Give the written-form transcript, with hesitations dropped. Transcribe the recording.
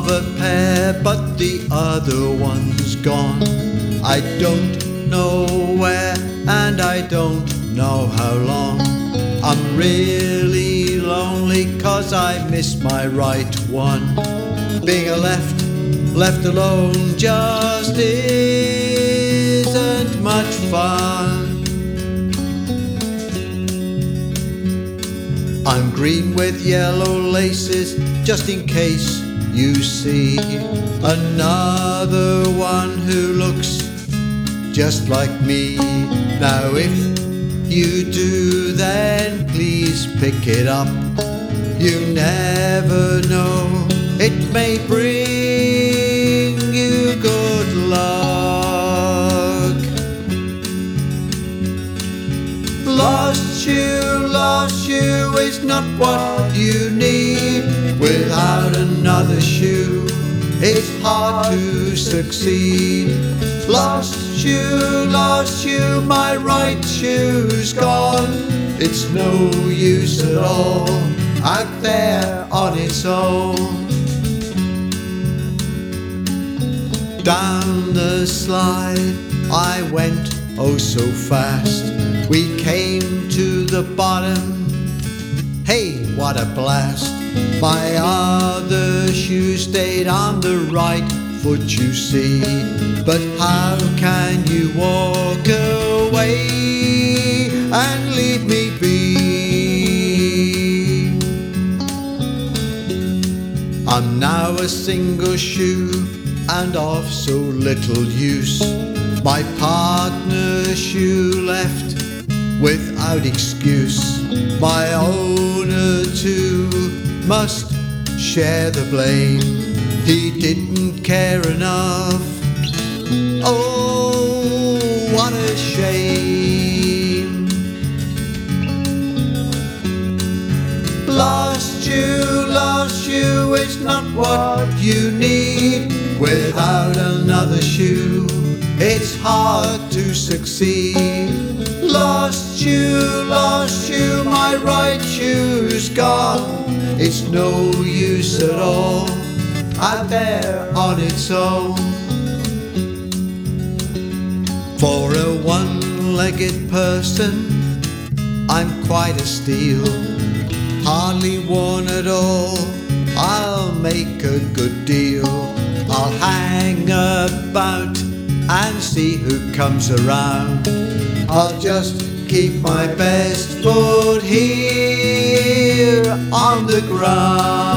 of a pair, but the other one's gone. I don't know where, and I don't know how long. I'm really lonely 'cause I miss my right one. Being left alone just isn't much fun. I'm green with yellow laces, just in case you see another one who looks just like me. Now if you do, then please pick it up. You never know, it may bring you good luck. Lost you is not what you need. Without another shoe, it's hard to succeed. Lost you, my right shoe's gone. It's no use at all, out there on its own. Down the slide I went, oh so fast. We came to the bottom, hey what a blast. My other shoe stayed on the right foot, you see. But how can you walk away and leave me be? I'm now a single shoe and of so little use. My partner's shoe left without excuse. My owner too must share the blame. He didn't care enough. Oh, what a shame. Lost you is not what you need. Without another shoe, it's hard to succeed. Lost you, my right shoe's gone. It's no use at all, out there on its own. For a one-legged person, I'm quite a steal. Hardly worn at all, I'll make a good deal. I'll hang about and see who comes around. I'll just keep my best foot here on the ground.